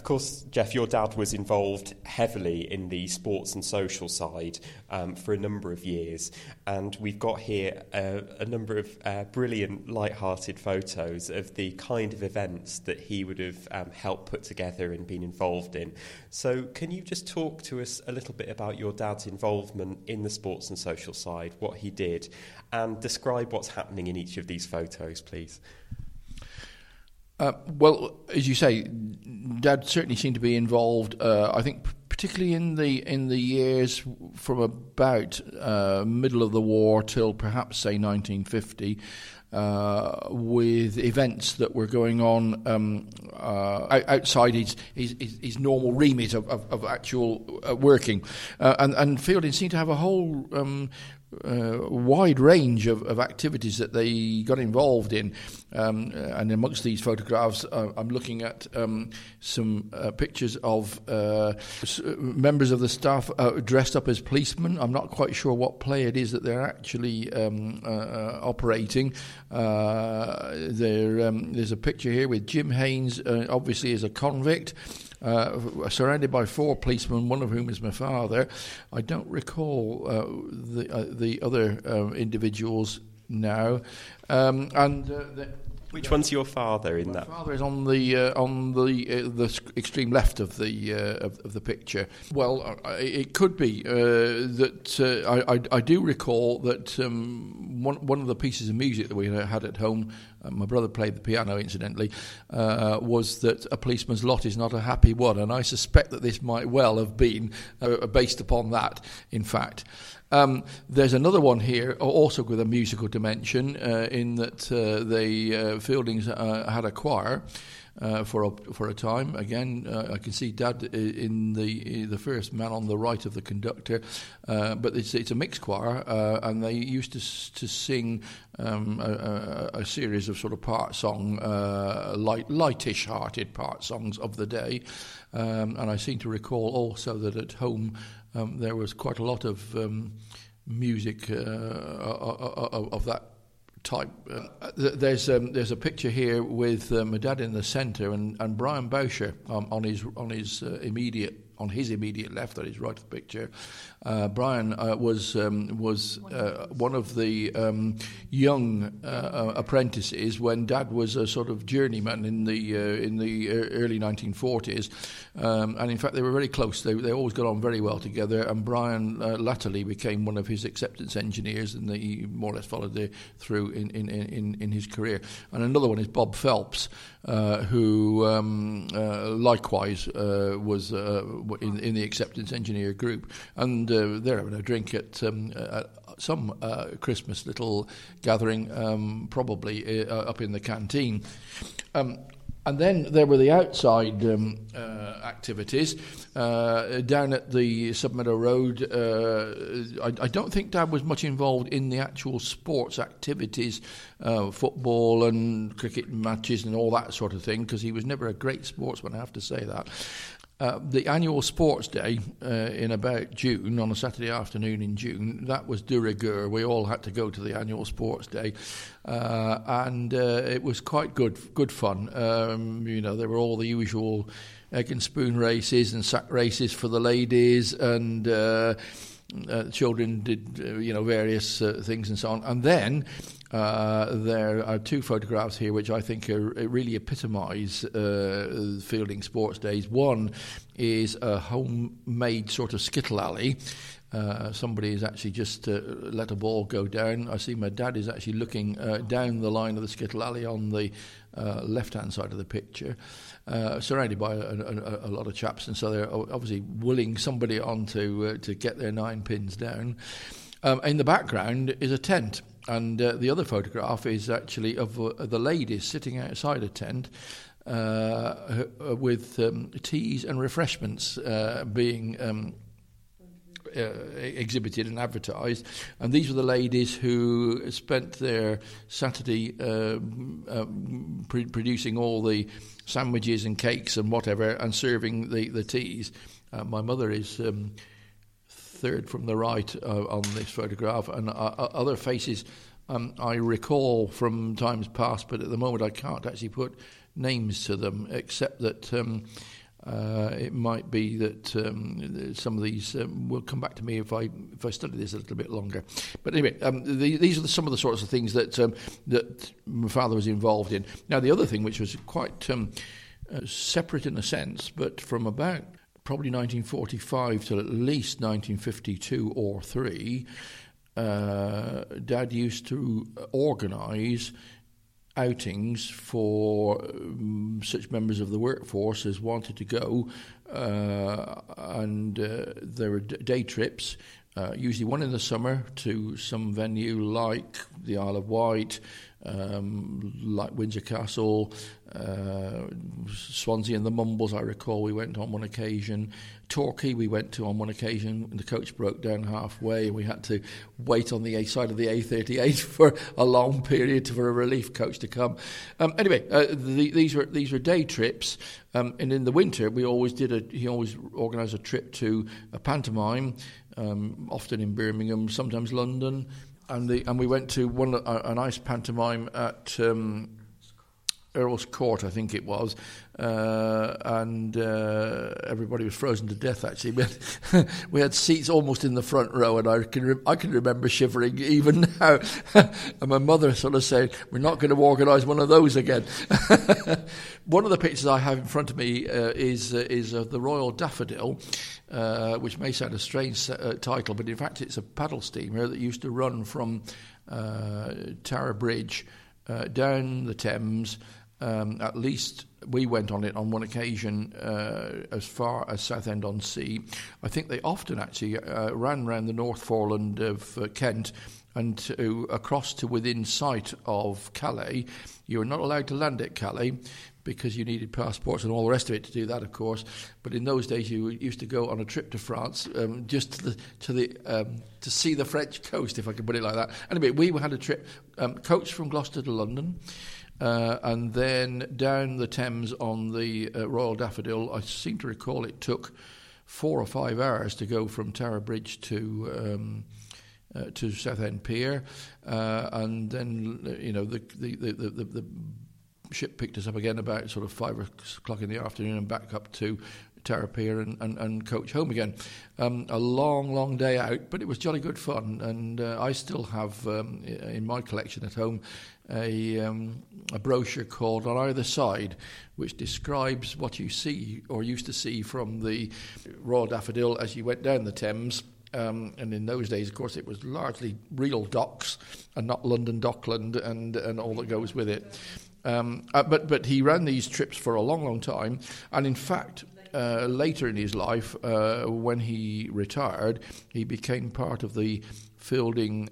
course, Jeff, your dad was involved heavily in the sports and social side for a number of years, and we've got here a number of brilliant, light-hearted photos of the kind of events that he would have helped put together and been involved in. So can you just talk to us a little bit about your dad's involvement in the sports and social side, what he did, and describe what's happening in each of these photos, please? Well, as you say, Dad certainly seemed to be involved. I think particularly in the years from about middle of the war till perhaps say 1950, with events that were going on outside his normal remit of actual working, and Fielding seemed to have a whole wide range of activities that they got involved in, and amongst these photographs I'm looking at some pictures of members of the staff dressed up as policemen. I'm not quite sure what play it is that they're actually operating. There's a picture here with Jim Haynes, obviously as a convict, surrounded by 4 policemen, one of whom is my father. I don't recall the other individuals now. Which one's your father in that? My father is on the extreme left of the picture. Well, it could be that I do recall that one of the pieces of music that we had at home, my brother played the piano incidentally, was that a policeman's lot is not a happy one, and I suspect that this might well have been based upon that, in fact. There's another one here, also with a musical dimension, in that Fieldings had a choir for a time. Again, I can see Dad in the first man on the right of the conductor, but it's a mixed choir, and they used to sing a series of sort of part song, lightish-hearted part songs of the day, and I seem to recall also that at home there was quite a lot of music of that type. There's a picture here with my dad in the centre and Brian Boucher on his immediate left, that is right of the picture. Brian was one of the young apprentices when Dad was a sort of journeyman in the early 1940s, and in fact they were very close. They always got on very well together. And Brian latterly became one of his acceptance engineers, and he more or less followed through in his career. And another one is Bob Phelps, who likewise was in the acceptance engineer group, and they're having a drink at some Christmas little gathering, probably up in the canteen. And then there were the outside activities down at the Submeadow Road. I don't think Dad was much involved in the actual sports activities, football and cricket matches and all that sort of thing, because he was never a great sportsman, I have to say that. The annual sports day in about June, on a Saturday afternoon in June, that was de rigueur. We all had to go to the annual sports day, and it was quite good fun. There were all the usual egg and spoon races and sack races for the ladies, and children did various things and so on. And then there are 2 photographs here which I think really epitomise Fielding sports days. One is a homemade sort of skittle alley. Somebody has actually just let a ball go down. I see my dad is actually looking down the line of the skittle alley on the left-hand side of the picture, surrounded by a lot of chaps, and so they're obviously willing somebody on to get their 9 pins down. In the background is a tent. And the other photograph is actually of the ladies sitting outside a tent with teas and refreshments being exhibited and advertised. And these were the ladies who spent their Saturday producing all the sandwiches and cakes and whatever, and serving the teas. My mother is third from the right on this photograph, and other faces I recall from times past, but at the moment I can't actually put names to them, except that It might be that some of these will come back to me if I study this a little bit longer. But anyway, these are some of the sorts of things that that my father was involved in. Now, the other thing, which was quite separate in a sense, but from about probably 1945 till at least 1952 or 3, Dad used to organise outings for such members of the workforce as wanted to go, and there were day trips, usually one in the summer to some venue like the Isle of Wight, like Windsor Castle, Swansea and the Mumbles, I recall we went on one occasion. Torquay we went to on one occasion, and the coach broke down halfway and we had to wait on the A side of the A38 for a long period for a relief coach to come. Anyway, these were day trips, and in the winter he always organised a trip to a pantomime, often in Birmingham, sometimes London, and we went to a nice pantomime at Earl's Court, I think it was, and everybody was frozen to death. Actually, we had seats almost in the front row, and I can remember shivering even now. And my mother sort of said, "We're not going to organise one of those again." One of the pictures I have in front of me is of the Royal Daffodil, which may sound a strange title, but in fact it's a paddle steamer that used to run from Tower Bridge down the Thames. At least we went on it on one occasion as far as Southend-on-Sea. I think they often actually ran round the North Foreland of Kent and across to within sight of Calais. You were not allowed to land at Calais because you needed passports and all the rest of it to do that, of course. But in those days, you used to go on a trip to France just to see the French coast, if I can put it like that. Anyway, we had a trip, coach from Gloucester to London, and then down the Thames on the Royal Daffodil. I seem to recall it took 4 or 5 hours to go from Tower Bridge to Southend Pier, and then the ship picked us up again about sort of 5 o'clock in the afternoon and back up to Tower Pier and coach home again. A long day out, but it was jolly good fun, and I still have in my collection at home a brochure called On Either Side, which describes what you see or used to see from the Royal Daffodil as you went down the Thames. And in those days, of course, it was largely real docks and not London Dockland and all that goes with it. But he ran these trips for a long time, and in fact, later in his life, when he retired, he became part of the Fielding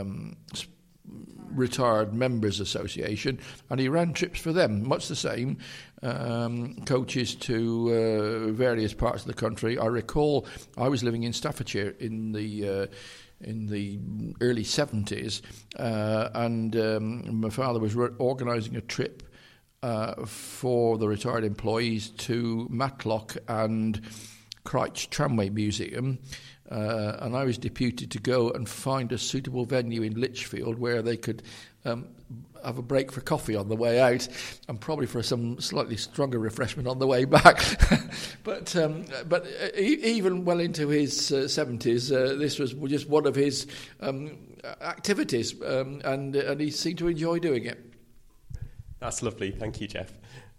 Retired Members Association, and he ran trips for them, much the same, coaches to various parts of the country. I recall I was living in Staffordshire in the early 70s, and my father was organising a trip for the retired employees to Matlock and Crouch Tramway Museum, and I was deputed to go and find a suitable venue in Lichfield where they could have a break for coffee on the way out and probably for some slightly stronger refreshment on the way back. But even well into his 70s, this was just one of his activities, and he seemed to enjoy doing it. That's lovely. Thank you, Jeff.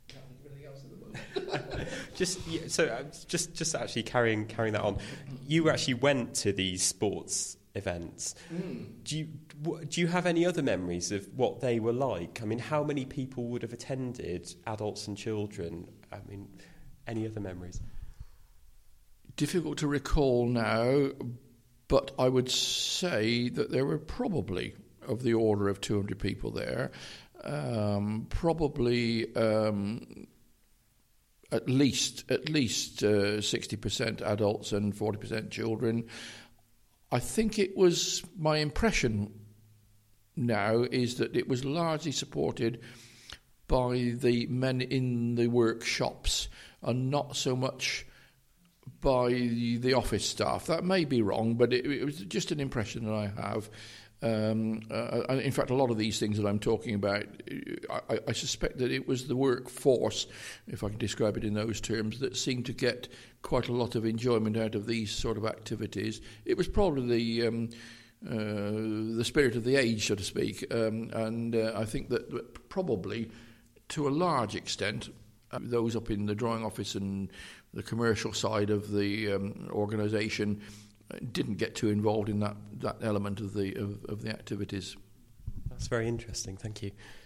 Just actually carrying that on. You actually went to these sports events. Do you have any other memories of what they were like? I mean, how many people would have attended, adults and children? I mean, any other memories? Difficult to recall now, but I would say that there were probably of the order of 200 people there. Probably at least 60% adults and 40% children. I think it was, my impression now is that it was largely supported by the men in the workshops and not so much by the office staff. That may be wrong, but it was just an impression that I have. In fact, a lot of these things that I'm talking about, I suspect that it was the workforce, if I can describe it in those terms, that seemed to get quite a lot of enjoyment out of these sort of activities. It was probably the spirit of the age, so to speak, and I think that probably, to a large extent, those up in the drawing office and the commercial side of the organisation didn't get too involved in that element of the activities. That's very interesting. Thank you.